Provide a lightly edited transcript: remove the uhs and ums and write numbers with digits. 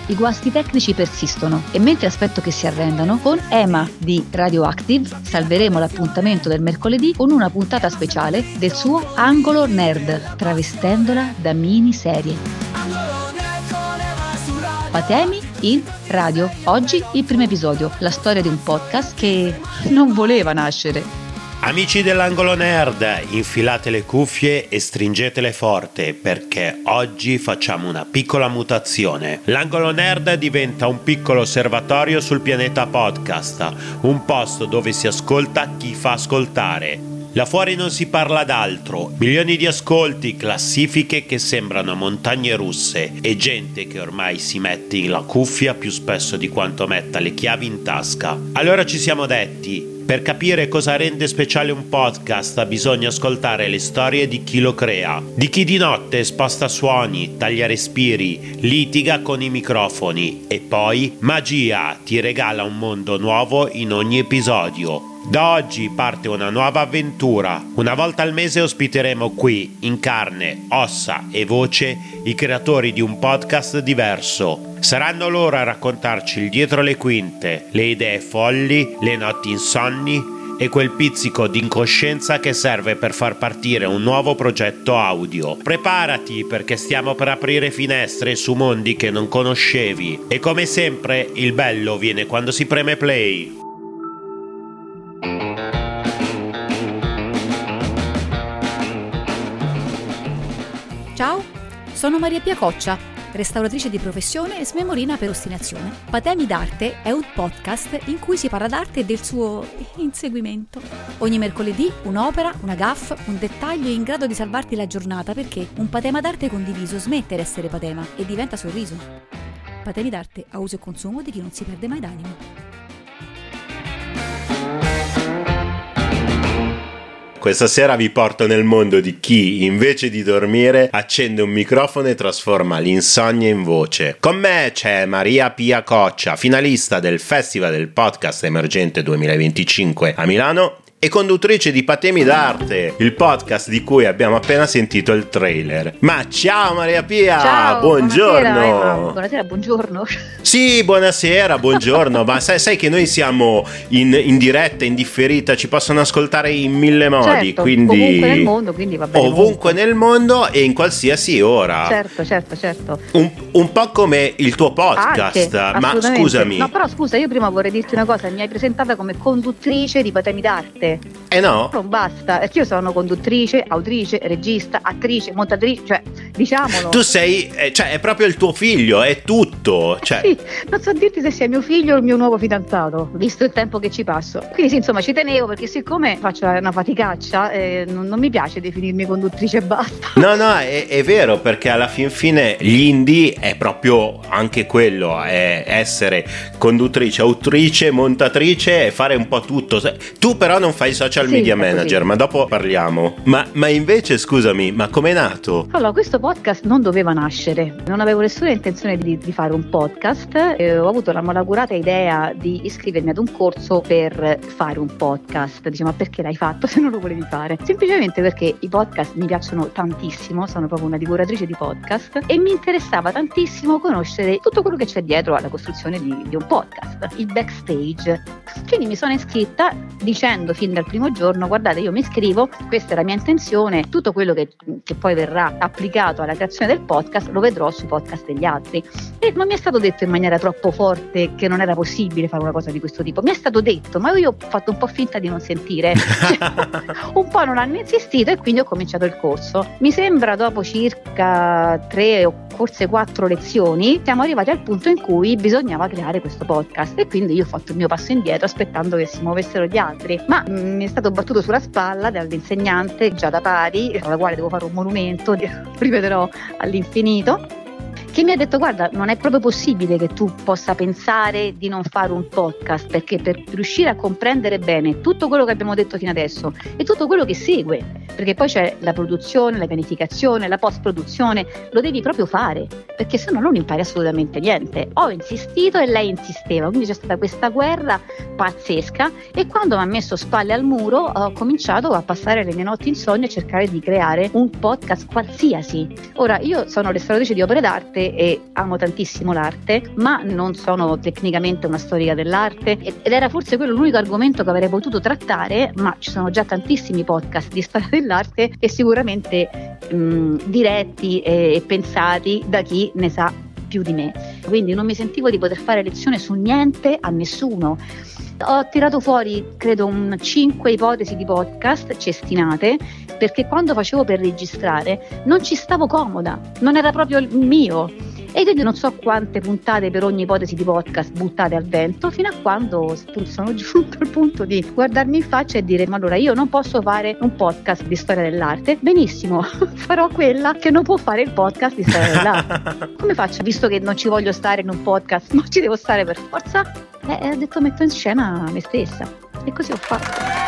I guasti tecnici persistono e mentre aspetto che si arrendano, con Ema di Radioactive salveremo l'appuntamento del mercoledì con una puntata speciale del suo Angolo Nerd, travestendola da miniserie. Patemi in radio. Oggi il primo episodio, la storia di un podcast che non voleva nascere. Amici dell'Angolo Nerd, infilate le cuffie e stringetele forte perché oggi facciamo una piccola mutazione. L'Angolo Nerd diventa un piccolo osservatorio sul pianeta podcast, un posto dove si ascolta chi fa ascoltare. Là fuori non si parla d'altro, milioni di ascolti, classifiche che sembrano montagne russe e gente che ormai si mette la cuffia più spesso di quanto metta le chiavi in tasca. Allora ci siamo detti, per capire cosa rende speciale un podcast bisogna ascoltare le storie di chi lo crea, di chi di notte sposta suoni, taglia respiri, litiga con i microfoni e poi magia ti regala un mondo nuovo in ogni episodio. Da oggi parte una nuova avventura. Una volta al mese ospiteremo qui, in carne, ossa e voce, i creatori di un podcast diverso. Saranno loro a raccontarci il dietro le quinte, le idee folli, le notti insonni e quel pizzico di incoscienza che serve per far partire un nuovo progetto audio. Preparati perché stiamo per aprire finestre su mondi che non conoscevi e come sempre il bello viene quando si preme play. Ciao, sono Maria Pia Coccia, restauratrice di professione e smemorina per ostinazione. Patemi d'arte è un podcast in cui si parla d'arte e del suo inseguimento. Ogni mercoledì un'opera, una gaffe, un dettaglio in grado di salvarti la giornata perché un patema d'arte condiviso smette di essere patema e diventa sorriso. Patemi d'arte a uso e consumo di chi non si perde mai d'animo. Questa sera vi porto nel mondo di chi, invece di dormire, accende un microfono e trasforma l'insonnia in voce. Con me c'è Maria Pia Coccia, finalista del Festival del Podcast Emergente 2025 a Milano e conduttrice di Patemi d'arte, il podcast di cui abbiamo appena sentito il trailer. Ma ciao Maria Pia, ciao, buongiorno. Buonasera, buongiorno. Sì, buonasera, buongiorno. Ma sai che noi siamo in diretta, in differita, ci possono ascoltare in mille modi, certo, quindi ovunque nel mondo, quindi va bene. Ovunque nel mondo e in qualsiasi ora. Certo. Un po' come il tuo podcast. Anche, ma scusami. No, però scusa, io prima vorrei dirti una cosa, mi hai presentata come conduttrice di Patemi d'arte. No? Non basta, perché io sono conduttrice, autrice, regista, attrice, montatrice, cioè, diciamolo. Tu sei, cioè, è proprio il tuo figlio, è tutto. Cioè. Sì, non so dirti se sia mio figlio o il mio nuovo fidanzato, visto il tempo che ci passo. Quindi sì, insomma, ci tenevo perché siccome faccio una faticaccia, non mi piace definirmi conduttrice e basta. No, è vero, perché alla fin fine gli indie è proprio anche quello, è essere conduttrice, autrice, montatrice e fare un po' tutto. Tu però non fai social media manager, ma dopo parliamo. Ma invece, scusami, ma com'è nato? Allora, questo podcast non doveva nascere, non avevo nessuna intenzione di fare un podcast, ho avuto la malaugurata idea di iscrivermi ad un corso per fare un podcast. Dice, ma perché l'hai fatto se non lo volevi fare? Semplicemente perché i podcast mi piacciono tantissimo, sono proprio una divoratrice di podcast e mi interessava tantissimo conoscere tutto quello che c'è dietro alla costruzione di un podcast, il backstage. Quindi mi sono iscritta dicendo fin dal primo giorno, guardate, io mi iscrivo, questa è la mia intenzione, tutto quello che poi verrà applicato alla creazione del podcast lo vedrò sui podcast degli altri. E non mi è stato detto in maniera troppo forte che non era possibile fare una cosa di questo tipo, mi è stato detto, ma io ho fatto un po' finta di non sentire, un po' non hanno insistito e quindi ho cominciato il corso. Mi sembra dopo circa 3 o forse 4 lezioni siamo arrivati al punto in cui bisognava creare questo podcast e quindi io ho fatto il mio passo indietro aspettando che si muovessero gli altri, ma mi è stato battuto sulla spalla dall'insegnante già da pari, alla quale devo fare un monumento, ripeterò all'infinito, che mi ha detto, guarda, non è proprio possibile che tu possa pensare di non fare un podcast, perché per riuscire a comprendere bene tutto quello che abbiamo detto fino adesso e tutto quello che segue, perché poi c'è la produzione, la pianificazione, la post-produzione, lo devi proprio fare, perché se no non impari assolutamente niente. Ho insistito e lei insisteva, quindi c'è stata questa guerra pazzesca e quando mi ha messo spalle al muro ho cominciato a passare le mie notti insonne a cercare di creare un podcast qualsiasi. Ora, io sono restauratrice di opere d'arte e amo tantissimo l'arte, ma non sono tecnicamente una storica dell'arte ed era forse quello l'unico argomento che avrei potuto trattare, ma ci sono già tantissimi podcast di storia dell'arte e sicuramente diretti e pensati da chi ne sa più di me. Quindi non mi sentivo di poter fare lezione su niente a nessuno. Ho tirato fuori credo 5 ipotesi di podcast cestinate, perché quando facevo per registrare non ci stavo comoda, non era proprio il mio, e quindi non so quante puntate per ogni ipotesi di podcast buttate al vento, fino a quando sono giunto al punto di guardarmi in faccia e dire: ma allora io non posso fare un podcast di storia dell'arte, benissimo, farò quella che non può fare il podcast di storia dell'arte. Come faccio, visto che non ci voglio stare in un podcast, ma ci devo stare per forza? Ho detto, metto in scena me stessa, e così ho fatto.